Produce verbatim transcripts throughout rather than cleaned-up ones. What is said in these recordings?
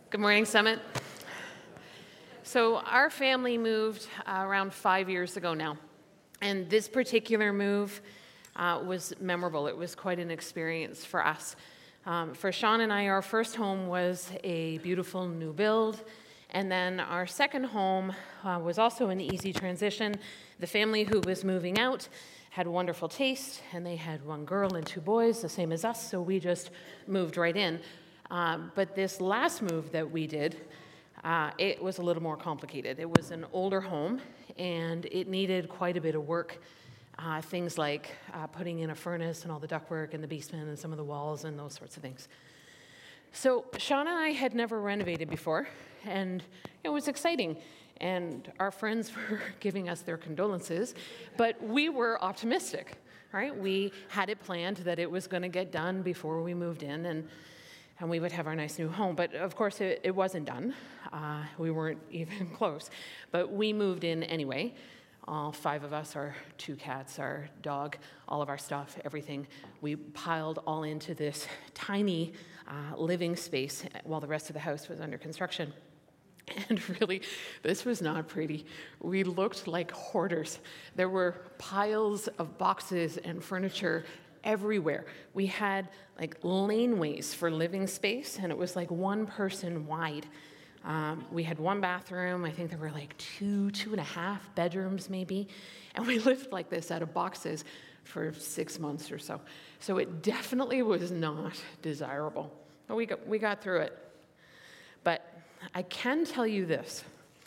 Good morning, Summit. So our family moved uh, around five years ago now, and this particular move uh, was memorable. It was quite an experience for us. Um, for Sean and I, our first home was a beautiful new build, and then our second home uh, was also an easy transition. The family who was moving out had wonderful taste, and they had one girl and two boys, the same as us, so we just moved right in. Um, but this last move that we did, uh, it was a little more complicated. It was an older home, and it needed quite a bit of work. Uh, things like uh, putting in a furnace and all the ductwork in the basement and some of the walls and those sorts of things. So Sean and I had never renovated before, and it was exciting. And our friends were giving us their condolences, but we were optimistic, right? We had it planned that it was going to get done before we moved in, and and we would have our nice new home. But of course, it, it wasn't done. Uh, we weren't even close. But we moved in anyway. All five of us, our two cats, our dog, all of our stuff, everything. We piled all into this tiny uh, living space while the rest of the house was under construction. And really, this was not pretty. We looked like hoarders. There were piles of boxes and furniture everywhere. We had like laneways for living space, and it was like one person wide. Um, we had one bathroom. I think there were like two, two and a half bedrooms maybe. And we lived like this out of boxes for six months or so. So it definitely was not desirable. But we got, we got through it. But I can tell you this.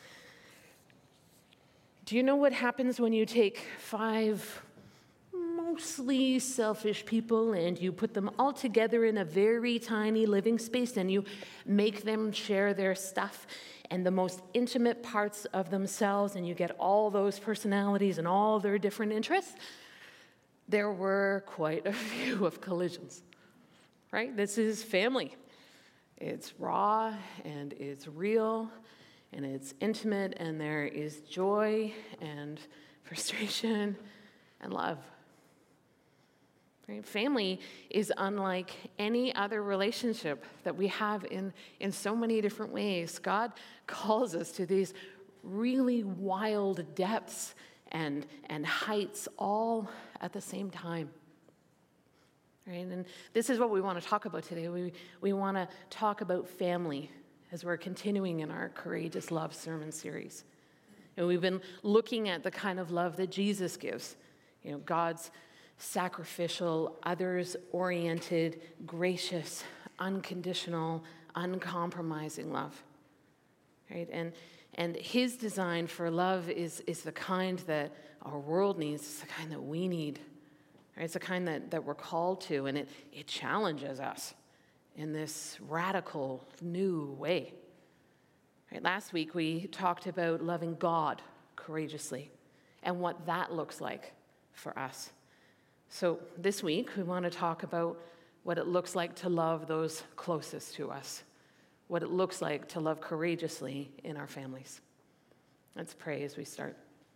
Do you know what happens when you take five mostly selfish people and you put them all together in a very tiny living space and you make them share their stuff and the most intimate parts of themselves, and you get all those personalities and all their different interests? There were quite a few of collisions, right? This is family. It's raw and it's real and it's intimate, and there is joy and frustration and love. Right? Family is unlike any other relationship that we have in, in so many different ways. God calls us to these really wild depths and, and heights all at the same time. Right? And this is what we want to talk about today. We, we want to talk about family as we're continuing in our Courageous Love sermon series. And we've been looking at the kind of love that Jesus gives. You know, God's sacrificial, others-oriented, gracious, unconditional, uncompromising love. Right? And and his design for love is, is the kind that our world needs. It's the kind that we need. Right? It's the kind that, that we're called to, and it, it challenges us in this radical, new way. Right? Last week, we talked about loving God courageously and what that looks like for us. So this week, we want to talk about what it looks like to love those closest to us, what it looks like to love courageously in our families. Let's pray as we start.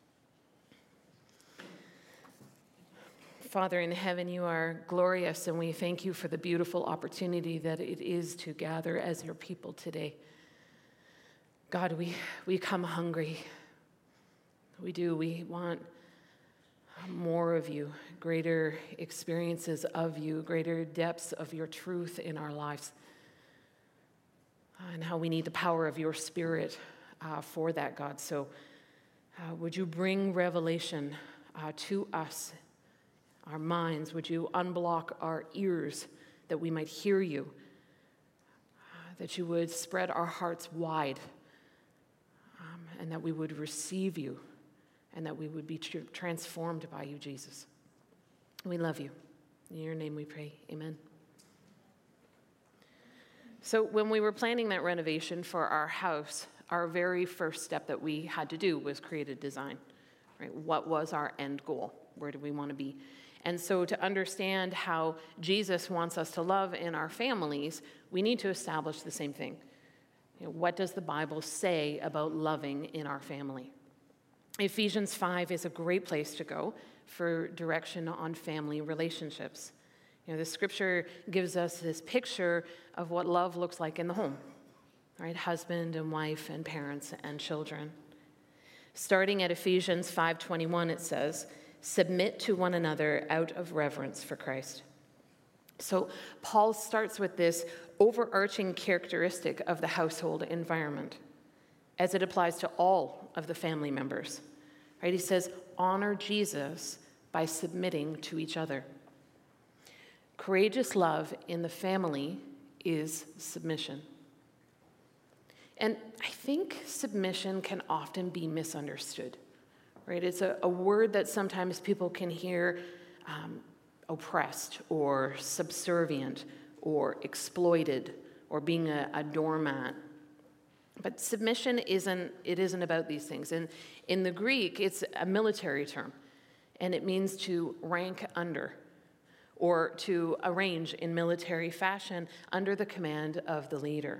Father in heaven, you are glorious, and we thank you for the beautiful opportunity that it is to gather as your people today. God, we, we come hungry. We do. We want more of you, greater experiences of you, greater depths of your truth in our lives, and how we need the power of your Spirit uh, for that, God. So uh, would you bring revelation uh, to us, our minds? Would you unblock our ears that we might hear you, uh, that you would spread our hearts wide, um, and that we would receive you, and that we would be tr- transformed by you, Jesus. We love you. In your name we pray. Amen. So when we were planning that renovation for our house, our very first step that we had to do was create a design. Right? What was our end goal? Where do we want to be? And so to understand how Jesus wants us to love in our families, we need to establish the same thing. You know, what does the Bible say about loving in our family? Ephesians five is a great place to go for direction on family relationships. You know, the scripture gives us this picture of what love looks like in the home. right? Husband and wife and parents and children. Starting at Ephesians five twenty-one, it says, "Submit to one another out of reverence for Christ." So Paul starts with this overarching characteristic of the household environment as it applies to all of the family members, right? He says, honor Jesus by submitting to each other. Courageous love in the family is submission. And I think submission can often be misunderstood, right? It's a, a word that sometimes people can hear um, oppressed or subservient or exploited or being a, a doormat. But submission isn't, it isn't about these things. In, in the Greek, it's a military term, and it means to rank under or to arrange in military fashion under the command of the leader.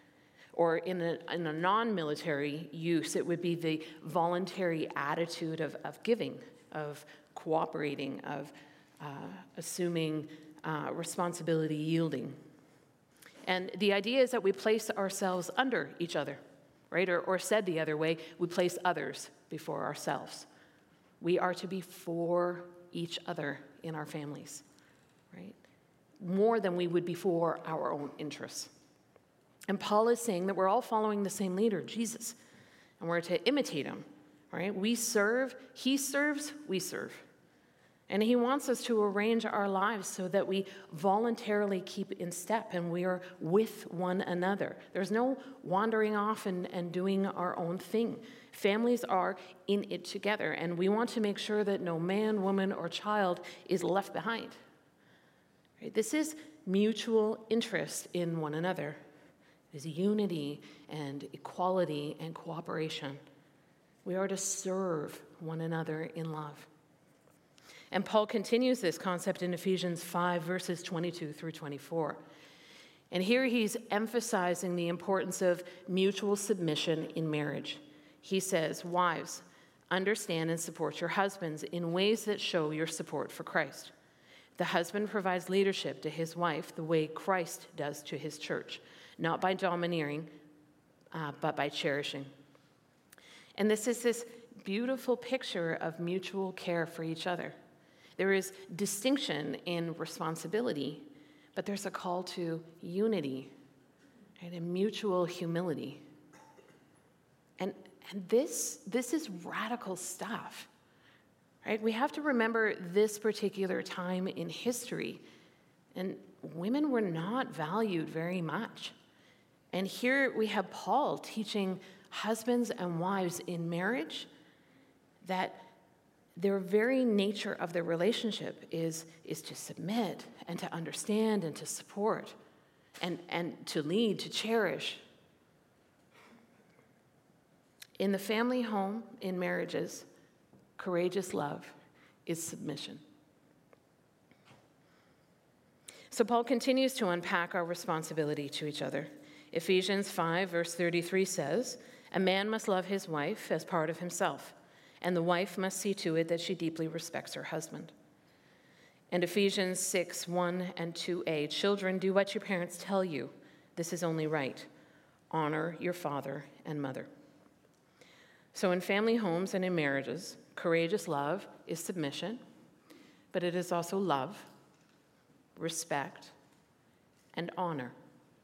Or in a, in a non-military use, it would be the voluntary attitude of, of giving, of cooperating, of uh, assuming uh, responsibility, yielding. And the idea is that we place ourselves under each other, right? Or, or said the other way, we place others before ourselves. We are to be for each other in our families, right? More than we would be for our own interests. And Paul is saying that we're all following the same leader, Jesus, and we're to imitate him, right? We serve, he serves, we serve. And he wants us to arrange our lives so that we voluntarily keep in step and we are with one another. There's no wandering off and, and doing our own thing. Families are in it together, and we want to make sure that no man, woman, or child is left behind. Right? This is mutual interest in one another. It is unity and equality and cooperation. We are to serve one another in love. And Paul continues this concept in Ephesians five, verses twenty-two through twenty-four. And here he's emphasizing the importance of mutual submission in marriage. He says, wives, understand and support your husbands in ways that show your support for Christ. The husband provides leadership to his wife the way Christ does to his church, not by domineering, uh, but by cherishing. And this is this beautiful picture of mutual care for each other. There is distinction in responsibility, but there's a call to unity, right, and mutual humility. And, and this, this is radical stuff, right? We have to remember this particular time in history, and women were not valued very much. And here we have Paul teaching husbands and wives in marriage that their very nature of their relationship is, is to submit and to understand and to support and, and to lead, to cherish. In the family home, in marriages, courageous love is submission. So Paul continues to unpack our responsibility to each other. Ephesians five, verse thirty-three says, "A man must love his wife as part of himself, and the wife must see to it that she deeply respects her husband." And Ephesians six, one and two a, "Children, do what your parents tell you. This is only right. Honor your father and mother." So in family homes and in marriages, courageous love is submission, but it is also love, respect, and honor.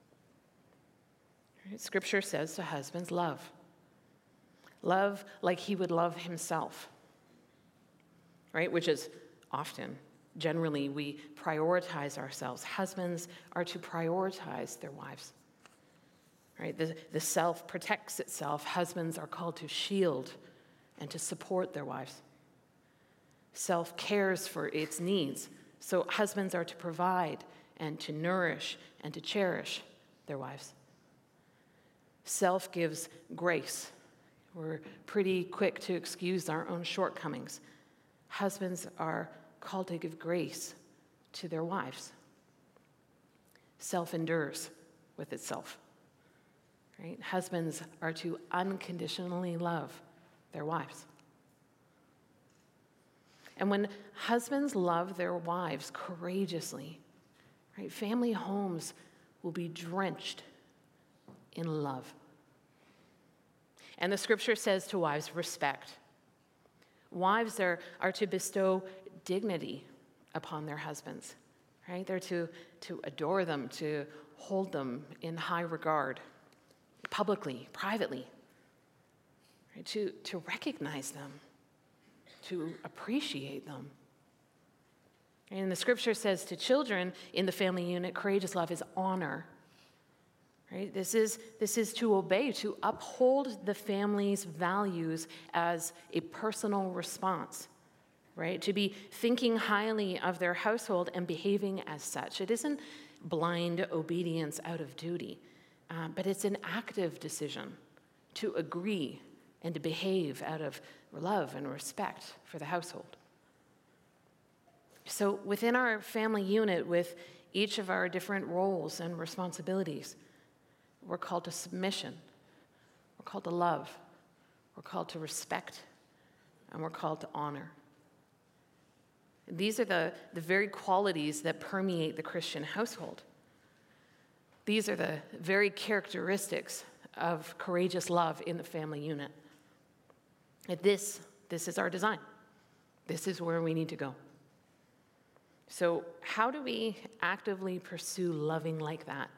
Scripture says to husbands, love. Love like he would love himself, right? Which is often, generally, we prioritize ourselves. Husbands are to prioritize their wives, right? The, the self protects itself. Husbands are called to shield and to support their wives. Self cares for its needs. So husbands are to provide and to nourish and to cherish their wives. Self gives grace. We're pretty quick to excuse our own shortcomings. Husbands are called to give grace to their wives. Self endures with itself. Right? Husbands are to unconditionally love their wives. And when husbands love their wives courageously, right, family homes will be drenched in love. And the scripture says to wives, respect. Wives are, are to bestow dignity upon their husbands, right? They're to, to adore them, to hold them in high regard, publicly, privately, right? To, to recognize them, to appreciate them. And the scripture says to children in the family unit, courageous love is honor. Right? This is, this is to obey, to uphold the family's values as a personal response, right? To be thinking highly of their household and behaving as such. It isn't blind obedience out of duty, uh, but it's an active decision to agree and to behave out of love and respect for the household. So within our family unit, with each of our different roles and responsibilities, we're called to submission, we're called to love, we're called to respect, and we're called to honor. These are the, the very qualities that permeate the Christian household. These are the very characteristics of courageous love in the family unit. And this, this is our design. This is where we need to go. So how do we actively pursue loving like that?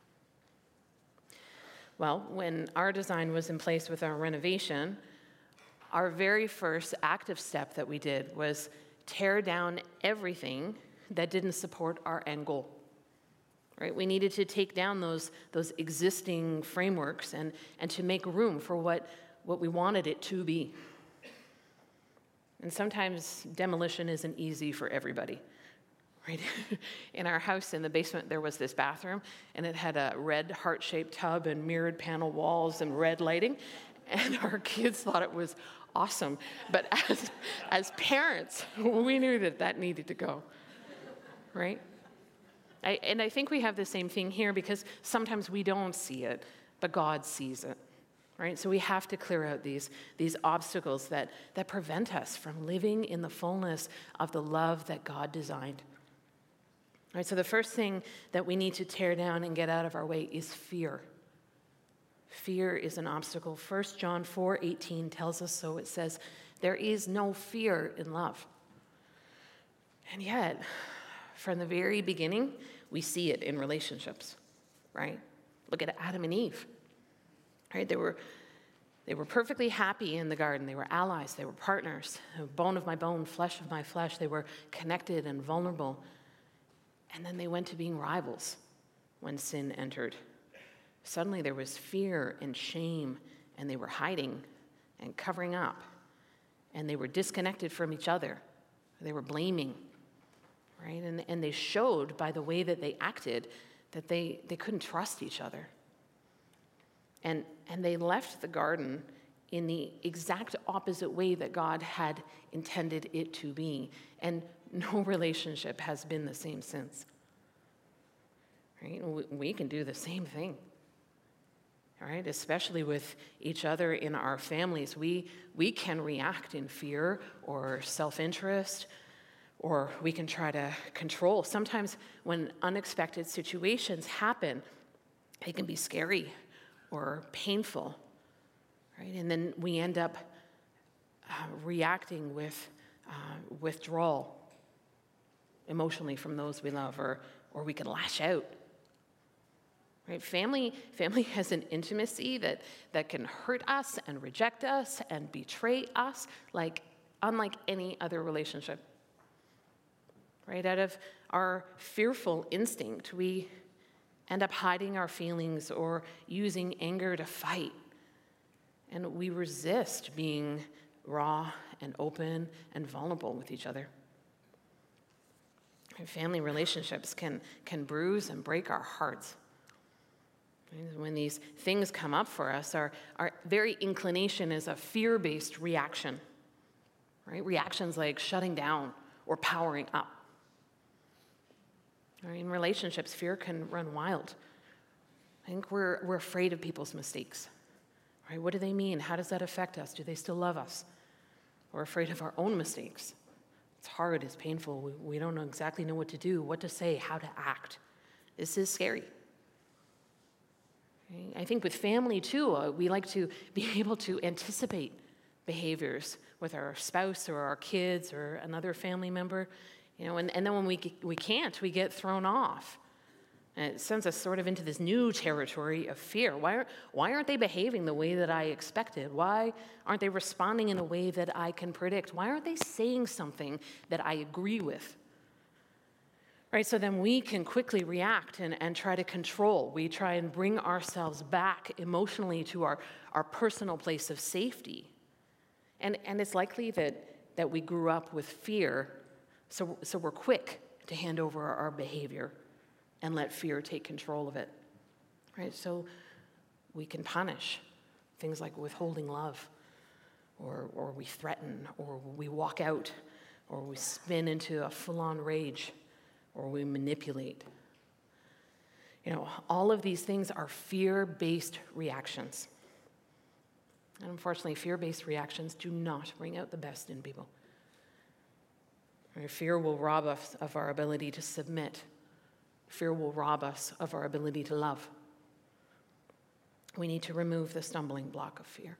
Well, when our design was in place with our renovation, our very first active step that we did was tear down everything that didn't support our end goal. Right? We needed to take down those, those existing frameworks and, and to make room for what, what we wanted it to be. And sometimes demolition isn't easy for everybody. Right? In our house, in the basement, there was this bathroom, and it had a red heart-shaped tub and mirrored panel walls and red lighting, and our kids thought it was awesome. But as, as parents, we knew that that needed to go, right? I, and I think we have the same thing here because sometimes we don't see it, but God sees it, right? So we have to clear out these, these obstacles that, that prevent us from living in the fullness of the love that God designed. All right, so the first thing that we need to tear down and get out of our way is fear. Fear is an obstacle. First John four eighteen tells us so. It says, there is no fear in love. And yet, from the very beginning, we see it in relationships, right? Look at Adam and Eve. Right? They were, they were perfectly happy in the garden. They were allies. They were partners. Bone of my bone, flesh of my flesh. They were connected and vulnerable. And then they went to being rivals when sin entered. Suddenly there was fear and shame, and they were hiding and covering up, and they were disconnected from each other. They were blaming, right? And, and they showed by the way that they acted that they, they couldn't trust each other. And, and they left the garden in the exact opposite way that God had intended it to be. And no relationship has been the same since. Right? We can do the same thing. All right? Especially with each other in our families. We, we can react in fear or self-interest, or we can try to control. Sometimes when unexpected situations happen, they can be scary or painful. Right? And then we end up uh, reacting with uh, withdrawal emotionally from those we love, or, or we can lash out. Right? Family, family has an intimacy that, that can hurt us and reject us and betray us like unlike any other relationship. Right? Out of our fearful instinct, we end up hiding our feelings or using anger to fight. And we resist being raw and open and vulnerable with each other. And family relationships can, can bruise and break our hearts. When these things come up for us, our, our very inclination is a fear-based reaction. Right? Reactions like shutting down or powering up. Right? In relationships, fear can run wild. I think we're, we're afraid of people's mistakes. Right? What do they mean? How does that affect us? Do they still love us? We're afraid of our own mistakes. It's hard, it's painful. We, we don't know exactly know what to do, what to say, how to act. This is scary. Right? I think with family too, uh, we like to be able to anticipate behaviors with our spouse or our kids or another family member, you know, and, and then when we, we can't, we get thrown off. And it sends us sort of into this new territory of fear. Why, are, why aren't they behaving the way that I expected? Why aren't they responding in a way that I can predict? Why aren't they saying something that I agree with? Right, so then we can quickly react and, and try to control. We try and bring ourselves back emotionally to our, our personal place of safety. And, and it's likely that, that we grew up with fear, so, so we're quick to hand over our, our behavior and let fear take control of it. Right, so we can punish things like withholding love, or, or we threaten, or we walk out, or we spin into a full-on rage, or we manipulate. You know, all of these things are fear-based reactions. And unfortunately, fear-based reactions do not bring out the best in people. Right? Fear will rob us of our ability to submit. Fear will rob us of our ability to love. We need to remove the stumbling block of fear.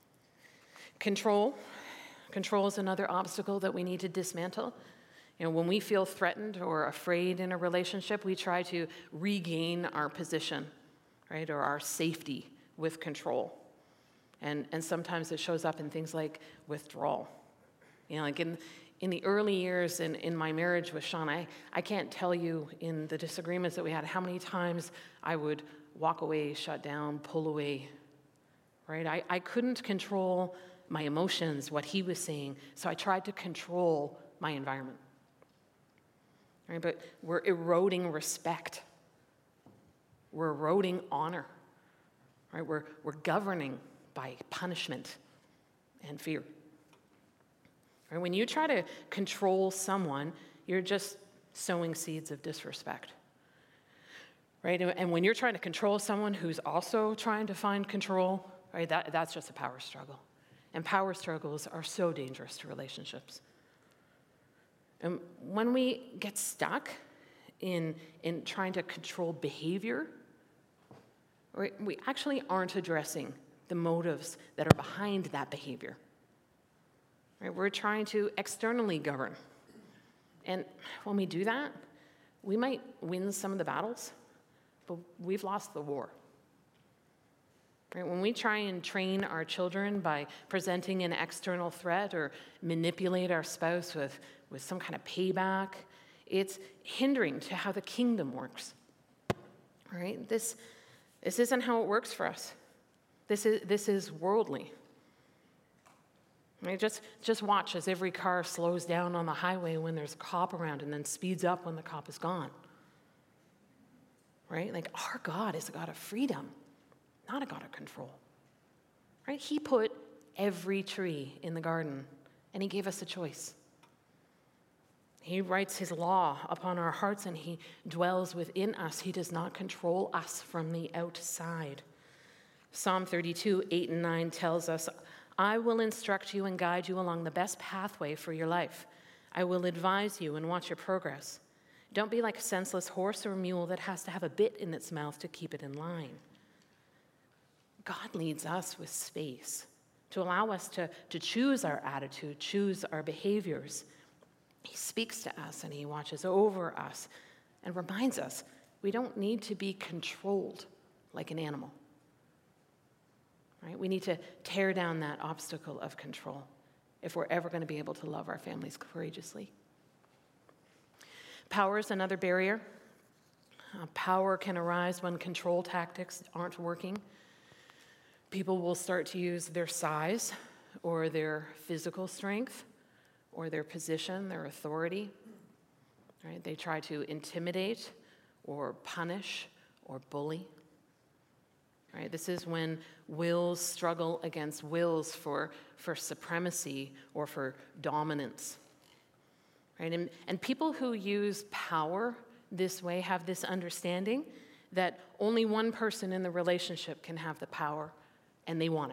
Control. Control is another obstacle that we need to dismantle. You know, when we feel threatened or afraid in a relationship, we try to regain our position, right, or our safety with control. And, and sometimes it shows up in things like withdrawal. You know, like in, in the early years in, in my marriage with Sean, I, I can't tell you in the disagreements that we had how many times I would walk away, shut down, pull away, right? I, I couldn't control my emotions, what he was saying, so I tried to control my environment. Right, but we're eroding respect. We're eroding honor. Right, we're, we're governing by punishment and fear. Right, when you try to control someone, you're just sowing seeds of disrespect. Right, and when you're trying to control someone who's also trying to find control, right, that, that's just a power struggle. And power struggles are so dangerous to relationships. And when we get stuck in, in trying to control behavior, we actually aren't addressing the motives that are behind that behavior. Right? We're trying to externally govern. And when we do that, we might win some of the battles, but we've lost the war. Right? When we try and train our children by presenting an external threat or manipulate our spouse with, with some kind of payback, it's hindering to how the kingdom works. Right? This, this isn't how it works for us. This is, this is worldly. Right? Just, just watch as every car slows down on the highway when there's a cop around and then speeds up when the cop is gone. Right? Like, our God is a God of freedom, not a God of control. Right? He put every tree in the garden, and he gave us a choice. He writes his law upon our hearts, and he dwells within us. He does not control us from the outside. Psalm thirty-two, eight and nine tells us, I will instruct you and guide you along the best pathway for your life. I will advise you and watch your progress. Don't be like a senseless horse or mule that has to have a bit in its mouth to keep it in line. God leads us with space to allow us to, to choose our attitude, choose our behaviors. He speaks to us and he watches over us and reminds us we don't need to be controlled like an animal. Right? We need to tear down that obstacle of control if we're ever going to be able to love our families courageously. Power is another barrier. Uh, power can arise when control tactics aren't working. People will start to use their size or their physical strength or their position, their authority. Right? They try to intimidate or punish or bully. Right? This is when wills struggle against wills for, for supremacy or for dominance. Right? And, and people who use power this way have this understanding that only one person in the relationship can have the power, and they want it.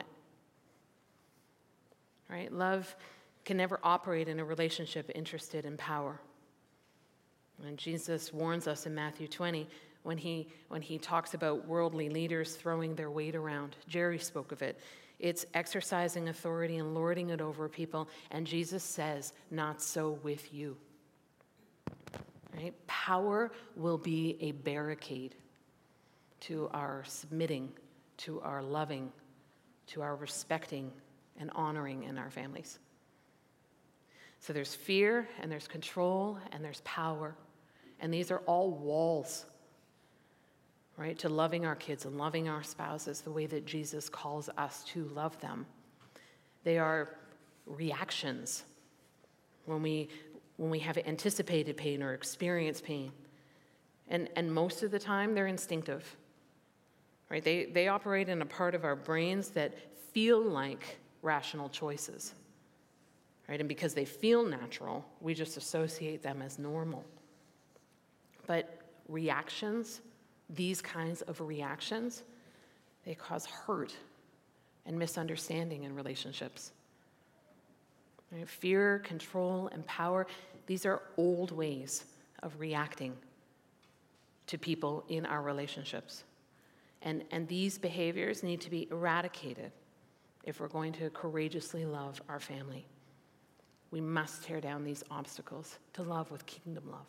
Right? Love can never operate in a relationship interested in power. And Jesus warns us in Matthew twenty, when he, when he talks about worldly leaders throwing their weight around. Jerry spoke of it. It's exercising authority and lording it over people. And Jesus says, not so with you. Right? Power will be a barricade to our submitting, to our loving, to our respecting and honoring in our families. So there's fear, and there's control, and there's power. And these are all walls, right, to loving our kids and loving our spouses the way that Jesus calls us to love them. They are reactions when we when we have anticipated pain or experienced pain. And, and most of the time, they're instinctive, right? They, they operate in a part of our brains that feel like rational choices, right? And because they feel natural, we just associate them as normal. But reactions, these kinds of reactions, they cause hurt and misunderstanding in relationships. Right? Fear, control, and power, these are old ways of reacting to people in our relationships. And, and these behaviors need to be eradicated if we're going to courageously love our family. We must tear down these obstacles to love with kingdom love.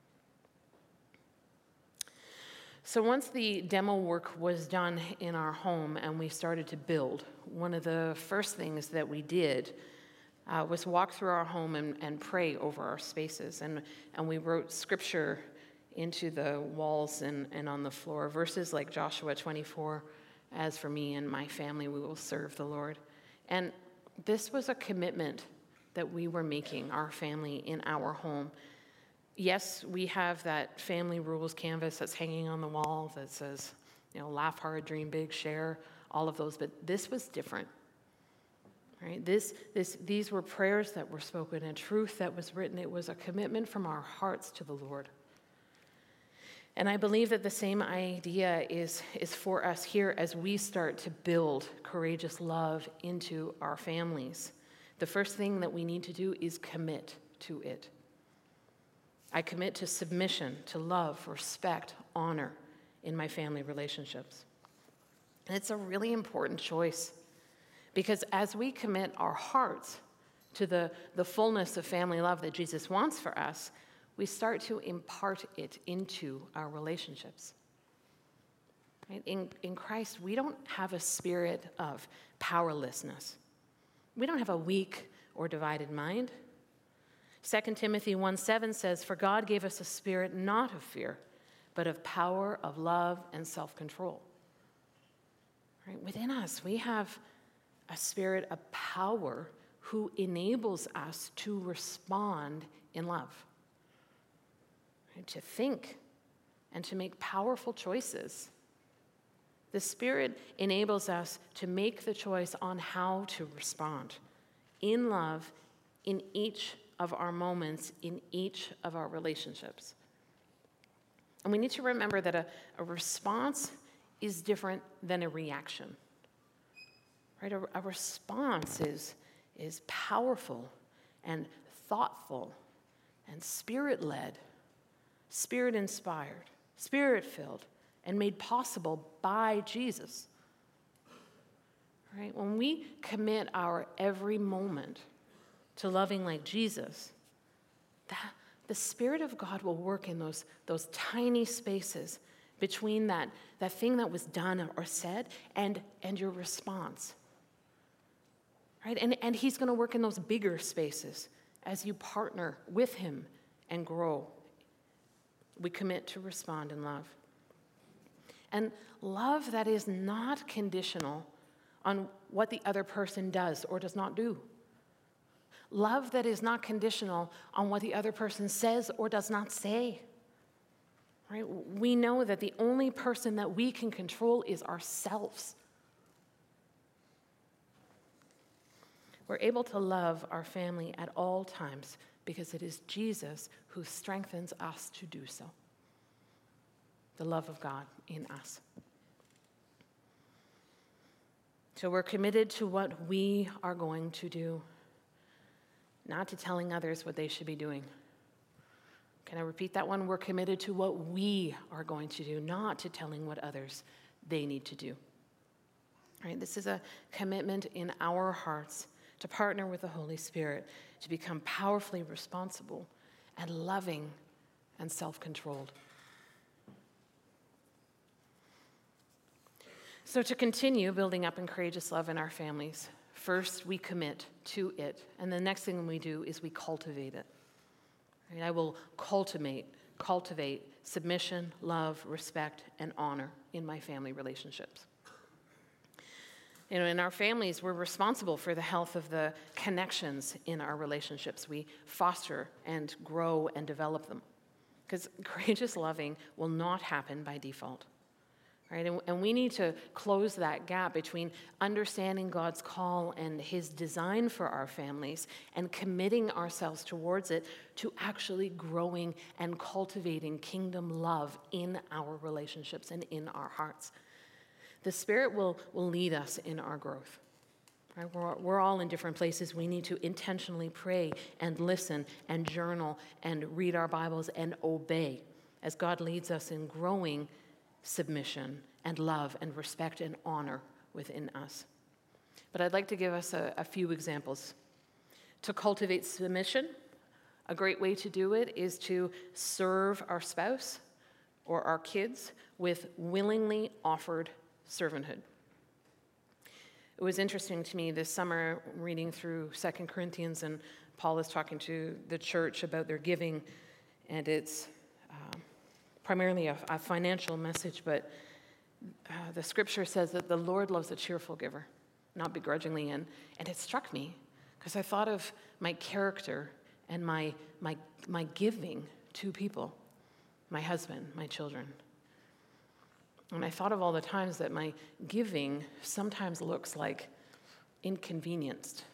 So once the demo work was done in our home and we started to build, one of the first things that we did uh, was walk through our home and, and pray over our spaces. And, and we wrote scripture into the walls and, and on the floor, verses like Joshua twenty-four, as for me and my family, we will serve the Lord. And this was a commitment that we were making, our family in our home. Yes, we have that family rules canvas that's hanging on the wall that says, you know, laugh hard, dream big, share, all of those, but this was different, right? This, this, these were prayers that were spoken and truth that was written. It was a commitment from our hearts to the Lord. And I believe that the same idea is, is for us here as we start to build courageous love into our families. The first thing that we need to do is commit to it. I commit to submission, to love, respect, honor in my family relationships. And it's a really important choice because as we commit our hearts to the, the fullness of family love that Jesus wants for us, we start to impart it into our relationships. Right? In, in Christ, we don't have a spirit of powerlessness. We don't have a weak or divided mind. Second Timothy one seven says, for God gave us a spirit not of fear, but of power, of love, and self-control. Right? Within us, we have a spirit of power who enables us to respond in love, right? To think and to make powerful choices. The Spirit enables us to make the choice on how to respond in love in each of our moments, in each of our relationships. And we need to remember that a, a response is different than a reaction. Right? A, a response is, is powerful and thoughtful and spirit-led, spirit-inspired, spirit-filled, and made possible by Jesus. Right? When we commit our every moment to loving like Jesus, that the Spirit of God will work in those, those tiny spaces between that, that thing that was done or said and, and your response. Right? And, and he's going to work in those bigger spaces as you partner with him and grow. We commit to respond in love. And love that is not conditional on what the other person does or does not do. Love that is not conditional on what the other person says or does not say. Right? We know that the only person that we can control is ourselves. We're able to love our family at all times because it is Jesus who strengthens us to do so. The love of God in us. So we're committed to what we are going to do, not to telling others what they should be doing. Can I repeat that one? We're committed to what we are going to do, not to telling what others they need to do. Right? This is a commitment in our hearts to partner with the Holy Spirit to become powerfully responsible and loving and self-controlled. So to continue building up in courageous love in our families, first we commit to it, and the next thing we do is we cultivate it. Right? I will cultivate, cultivate submission, love, respect, and honor in my family relationships. You know, in our families, we're responsible for the health of the connections in our relationships. We foster and grow and develop them. Because courageous loving will not happen by default. Right? And, and we need to close that gap between understanding God's call and his design for our families and committing ourselves towards it to actually growing and cultivating kingdom love in our relationships and in our hearts. The Spirit will, will lead us in our growth. Right? We're, we're all in different places. We need to intentionally pray and listen and journal and read our Bibles and obey as God leads us in growing submission and love and respect and honor within us. But I'd like to give us a, a few examples. To cultivate submission, a great way to do it is to serve our spouse or our kids with willingly offered servanthood. It was interesting to me this summer reading through Second Corinthians, and Paul is talking to the church about their giving, and it's uh, primarily a, a financial message, but uh, the scripture says that the Lord loves a cheerful giver, not begrudgingly, and, and it struck me because I thought of my character and my, my, my giving to people, my husband, my children. And I thought of all the times that my giving sometimes looks like inconvenienced,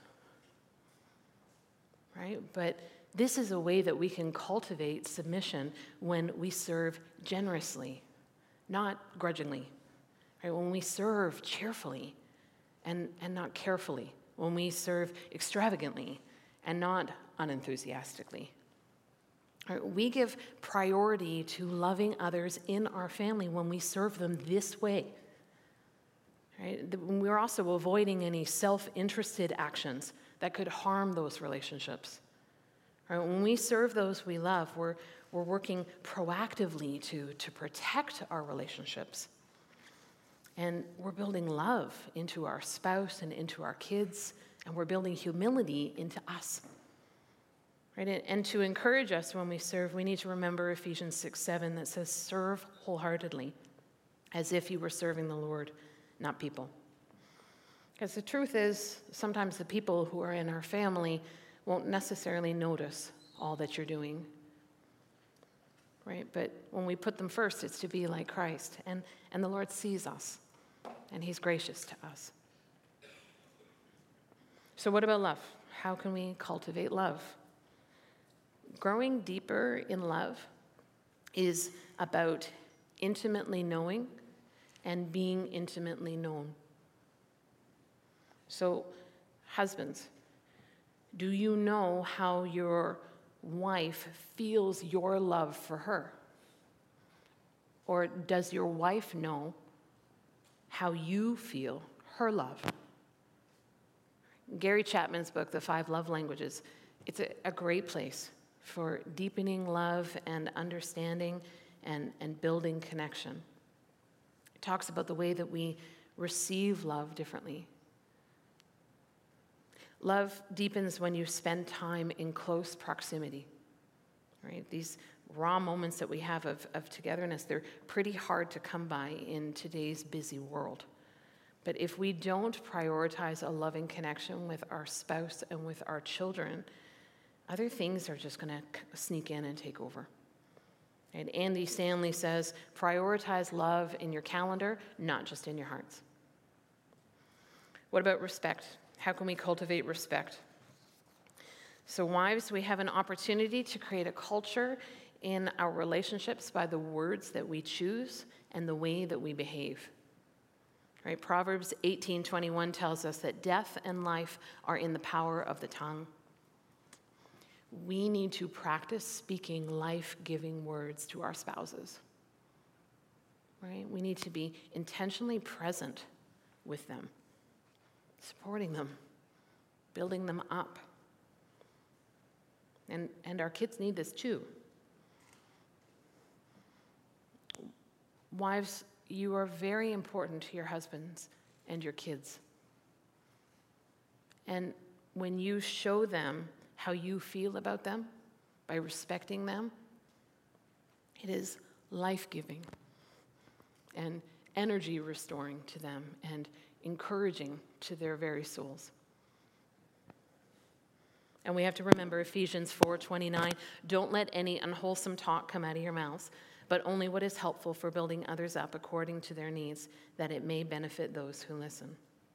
right? But this is a way that we can cultivate submission when we serve generously, not grudgingly, right? When we serve cheerfully and, and not carefully, when we serve extravagantly and not unenthusiastically. We give priority to loving others in our family when we serve them this way. Right? We're also avoiding any self-interested actions that could harm those relationships. Right? When we serve those we love, we're, we're working proactively to, to protect our relationships. And we're building love into our spouse and into our kids, and we're building humility into us. Right? And to encourage us when we serve, we need to remember Ephesians six seven that says, serve wholeheartedly, as if you were serving the Lord, not people. Because the truth is, sometimes the people who are in our family won't necessarily notice all that you're doing. Right? But when we put them first, it's to be like Christ. And, and the Lord sees us, and he's gracious to us. So what about love? How can we cultivate love? Growing deeper in love is about intimately knowing and being intimately known. So, husbands, do you know how your wife feels your love for her? Or does your wife know how you feel her love? Gary Chapman's book, The Five Love Languages, it's a, a great place for deepening love and understanding and, and building connection. It talks about the way that we receive love differently. Love deepens when you spend time in close proximity, right? These raw moments that we have of, of togetherness, they're pretty hard to come by in today's busy world. But if we don't prioritize a loving connection with our spouse and with our children, other things are just going to sneak in and take over. And Andy Stanley says, prioritize love in your calendar, not just in your hearts. What about respect? How can we cultivate respect? So wives, we have an opportunity to create a culture in our relationships by the words that we choose and the way that we behave. Right? Proverbs eighteen twenty-one tells us that death and life are in the power of the tongue. we need to practice speaking life-giving words to our spouses, right? We need to be intentionally present with them, supporting them, building them up. And, and our kids need this too. Wives, you are very important to your husbands and your kids. And when you show them how you feel about them by respecting them, it is life-giving and energy restoring to them and encouraging to their very souls. And we have to remember Ephesians four twenty-nine, don't let any unwholesome talk come out of your mouths, but only what is helpful for building others up according to their needs, that it may benefit those who listen.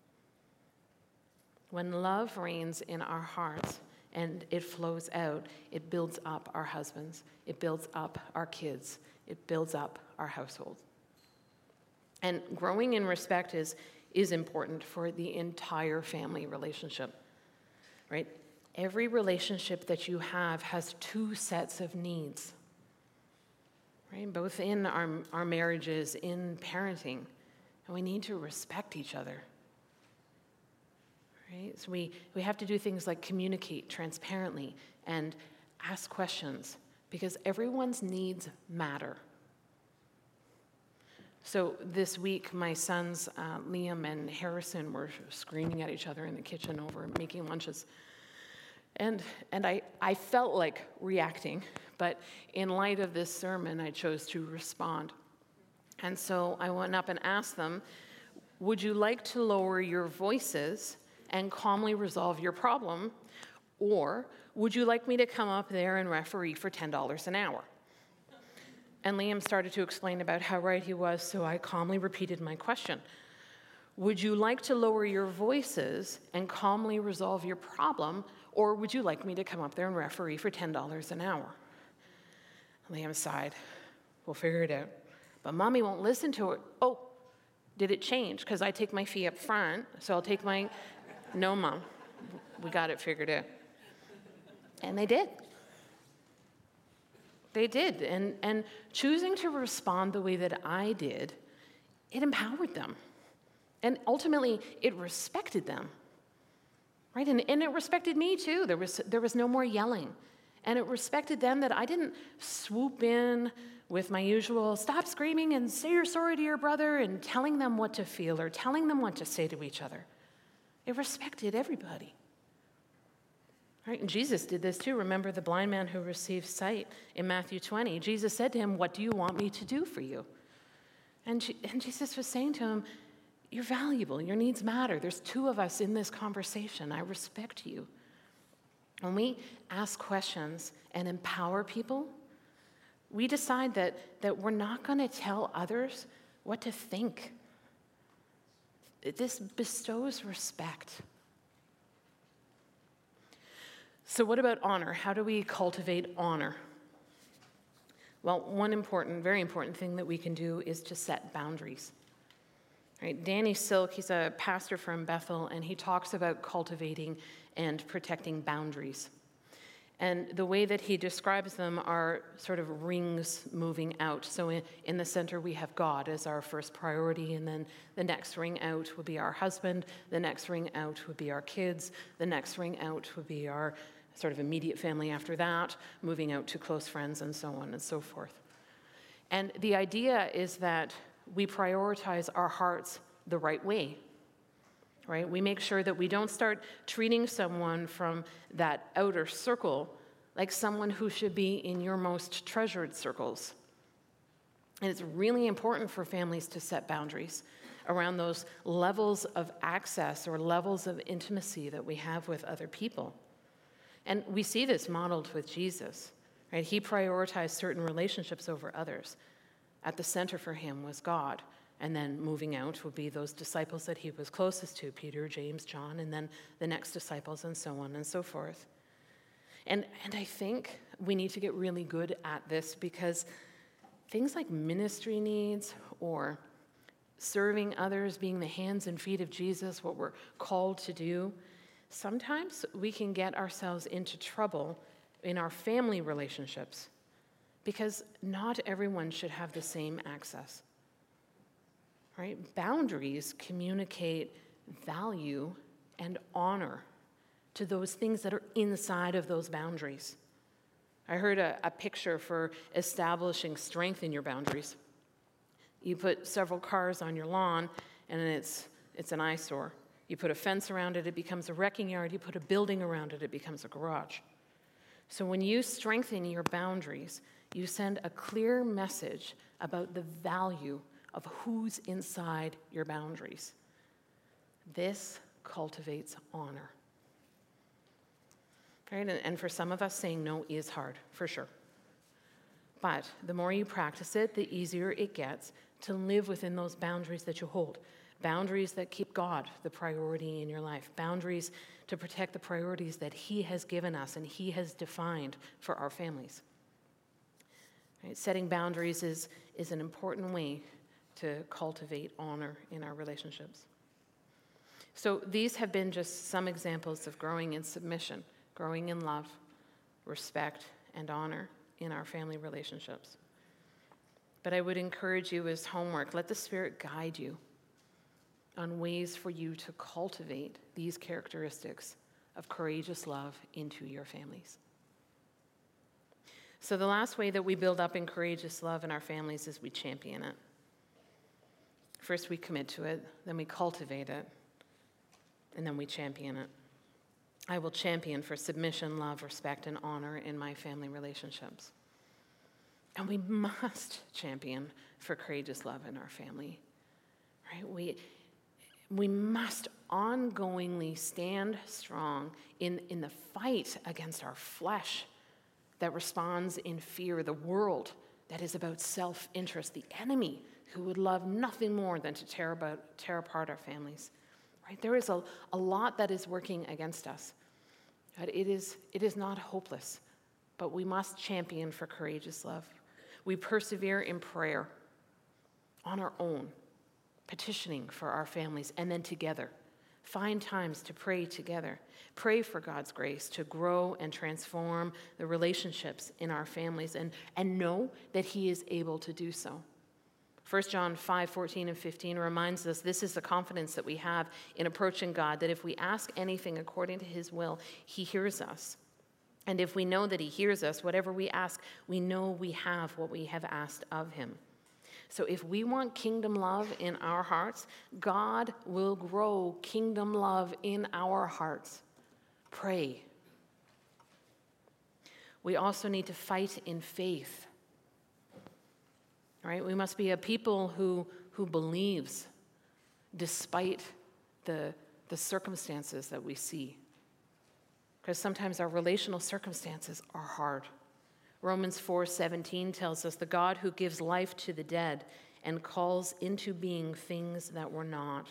When love reigns in our hearts and it flows out, it builds up our husbands, it builds up our kids, it builds up our household. And growing in respect is, is important for the entire family relationship, right? Every relationship that you have has two sets of needs, right? Both in our, our marriages, in parenting, and we need to respect each other. Right? So we, we have to do things like communicate transparently and ask questions because everyone's needs matter. So this week, my sons, uh, Liam and Harrison, were screaming at each other in the kitchen over making lunches. And, and I, I felt like reacting, but in light of this sermon, I chose to respond. And so I went up and asked them, would you like to lower your voices and calmly resolve your problem, or would you like me to come up there and referee for ten dollars an hour? And Liam started to explain about how right he was, so I calmly repeated my question. Would you like to lower your voices and calmly resolve your problem, or would you like me to come up there and referee for ten dollars an hour? Liam sighed. We'll figure it out. But Mommy won't listen to it. Oh, did it change? Because I take my fee up front, so I'll take my... No, Mom, we got it figured out. And they did. They did. And, and choosing to respond the way that I did, it empowered them. And ultimately, it respected them. Right? And, and it respected me, too. There was, there was no more yelling. And it respected them that I didn't swoop in with my usual, stop screaming and say you're sorry to your brother, and telling them what to feel or telling them what to say to each other. It respected everybody. Right? And Jesus did this too. Remember the blind man who received sight in Matthew twenty. Jesus said to him, what do you want me to do for you? And, and Jesus was saying to him, you're valuable. Your needs matter. There's two of us in this conversation. I respect you. When we ask questions and empower people, we decide that, that we're not going to tell others what to think. This bestows respect. So what about honor? How do we cultivate honor? Well, one important, very important thing that we can do is to set boundaries. Right? Danny Silk, he's a pastor from Bethel, and he talks about cultivating and protecting boundaries. And the way that he describes them are sort of rings moving out. So in, in the center, we have God as our first priority, and then the next ring out would be our husband, the next ring out would be our kids, the next ring out would be our sort of immediate family after that, moving out to close friends, and so on and so forth. And the idea is that we prioritize our hearts the right way. Right? We make sure that we don't start treating someone from that outer circle like someone who should be in your most treasured circles. And it's really important for families to set boundaries around those levels of access or levels of intimacy that we have with other people. And we see this modeled with Jesus. Right? He prioritized certain relationships over others. At the center for him was God. And then moving out would be those disciples that he was closest to, Peter, James, John, and then the next disciples, and so on and so forth. And, and I think we need to get really good at this, because things like ministry needs or serving others, being the hands and feet of Jesus, what we're called to do, sometimes we can get ourselves into trouble in our family relationships, because not everyone should have the same access. Right? Boundaries communicate value and honor to those things that are inside of those boundaries. I heard a, a picture for establishing strength in your boundaries. You put several cars on your lawn, and it's, it's an eyesore. You put a fence around it, it becomes a wrecking yard. You put a building around it, it becomes a garage. So when you strengthen your boundaries, you send a clear message about the value of who's inside your boundaries. This cultivates honor. Right? And, and for some of us, saying no is hard, for sure. But the more you practice it, the easier it gets to live within those boundaries that you hold. Boundaries that keep God the priority in your life. Boundaries to protect the priorities that He has given us and He has defined for our families. Right? Setting boundaries is, is an important way to cultivate honor in our relationships. So these have been just some examples of growing in submission, growing in love, respect, and honor in our family relationships. But I would encourage you as homework, let the Spirit guide you on ways for you to cultivate these characteristics of courageous love into your families. So the last way that we build up in courageous love in our families is we champion it. First we commit to it, then we cultivate it, and then we champion it. I will champion for submission, love, respect, and honor in my family relationships. And we must champion for courageous love in our family, right? We, we must ongoingly stand strong in, in the fight against our flesh that responds in fear, the world that is about self-interest, the enemy who would love nothing more than to tear, about, tear apart our families. Right? There is a, a lot that is working against us. Right? It is, it is not hopeless, but we must champion for courageous love. We persevere in prayer on our own, petitioning for our families, and then together. Find times to pray together. Pray for God's grace to grow and transform the relationships in our families, and, and know that He is able to do so. First John five, fourteen and fifteen reminds us this is the confidence that we have in approaching God, that if we ask anything according to His will, He hears us. And if we know that He hears us, whatever we ask, we know we have what we have asked of Him. So if we want kingdom love in our hearts, God will grow kingdom love in our hearts. Pray. We also need to fight in faith. Right? We must be a people who, who believes despite the, the circumstances that we see. Because sometimes our relational circumstances are hard. Romans four seventeen tells us the God who gives life to the dead and calls into being things that were not.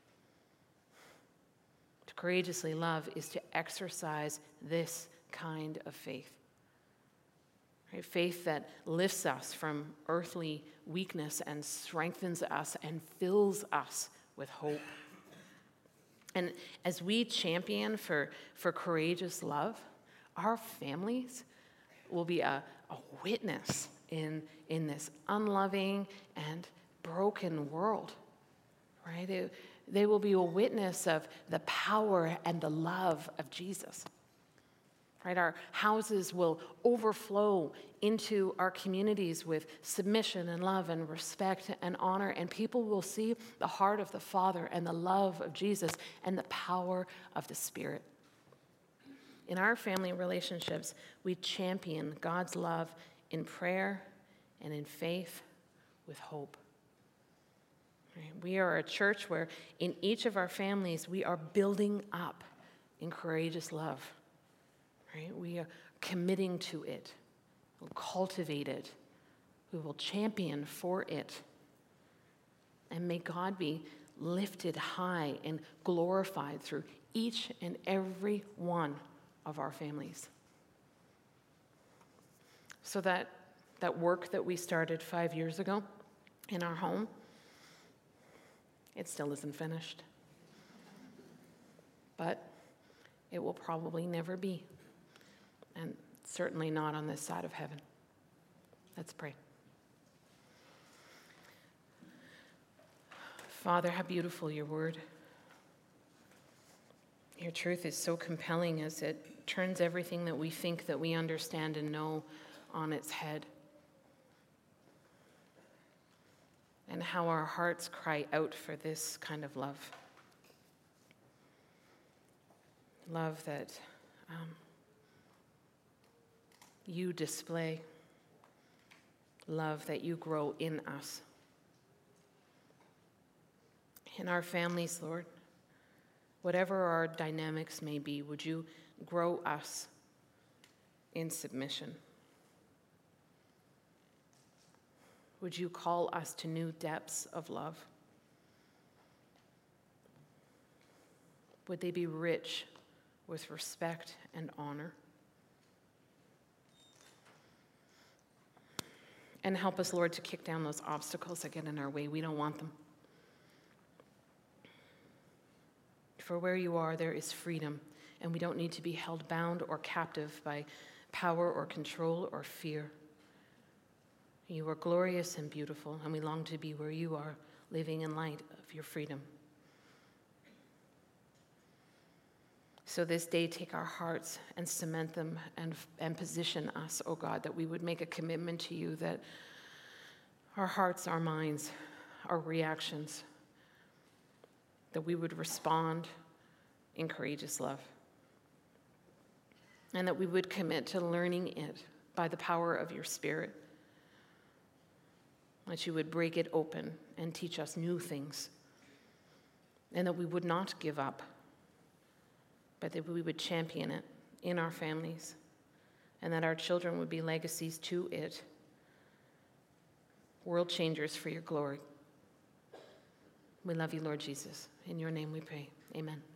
To courageously love is to exercise this kind of faith. Right? Faith that lifts us from earthly weakness and strengthens us and fills us with hope. And as we champion for, for courageous love, our families will be a, a witness in, in this unloving and broken world, right? It, they will be a witness of the power and the love of Jesus, right? Our houses will overflow into our communities with submission and love and respect and honor, and people will see the heart of the Father and the love of Jesus and the power of the Spirit. In our family relationships, we champion God's love in prayer and in faith with hope. Right? We are a church where in each of our families, we are building up in courageous love. Right? We are committing to it. We'll cultivate it. We will champion for it. And may God be lifted high and glorified through each and every one of our families. So that, that work that we started five years ago in our home, it still isn't finished. But it will probably never be. And certainly not on this side of heaven. Let's pray. Father, how beautiful your word. Your truth is so compelling as it turns everything that we think that we understand and know on its head. And how our hearts cry out for this kind of love. Love that um, you display. Love that you grow in us. In our families, Lord, whatever our dynamics may be, would you grow us in submission? Would you call us to new depths of love? Would they be rich with respect and honor? And help us, Lord, to kick down those obstacles that get in our way. We don't want them. For where you are, there is freedom, and we don't need to be held bound or captive by power or control or fear. You are glorious and beautiful, and we long to be where you are, living in light of your freedom. So this day, take our hearts and cement them and, and position us, O God, that we would make a commitment to you, that our hearts, our minds, our reactions, that we would respond in courageous love, and that we would commit to learning it by the power of your Spirit, that you would break it open and teach us new things, and that we would not give up, but that we would champion it in our families, and that our children would be legacies to it, world changers for your glory. We love you, Lord Jesus. In your name we pray. Amen.